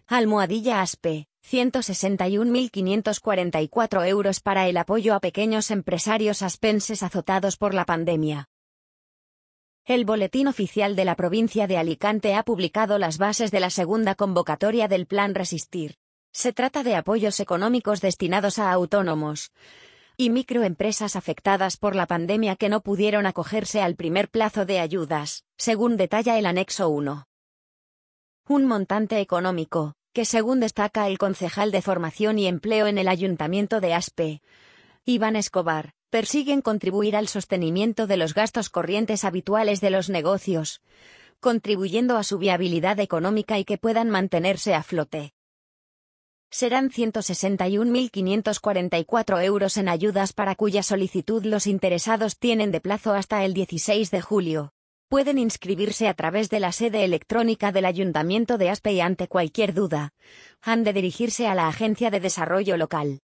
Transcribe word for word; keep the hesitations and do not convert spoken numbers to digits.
Almohadilla Aspe, ciento sesenta y un mil quinientos cuarenta y cuatro euros para el apoyo a pequeños empresarios aspenses azotados por la pandemia. El Boletín Oficial de la Provincia de Alicante ha publicado las bases de la segunda convocatoria del Plan Resistir. Se trata de apoyos económicos destinados a autónomos y microempresas afectadas por la pandemia que no pudieron acogerse al primer plazo de ayudas, según detalla el anexo uno. Un montante económico, que según destaca el concejal de Formación y Empleo en el Ayuntamiento de Aspe, Iván Escobar, persiguen contribuir al sostenimiento de los gastos corrientes habituales de los negocios, contribuyendo a su viabilidad económica y que puedan mantenerse a flote. Serán ciento sesenta y un mil quinientos cuarenta y cuatro euros en ayudas para cuya solicitud los interesados tienen de plazo hasta el dieciséis de julio. Pueden inscribirse a través de la sede electrónica del Ayuntamiento de Aspe y ante cualquier duda, han de dirigirse a la Agencia de Desarrollo Local.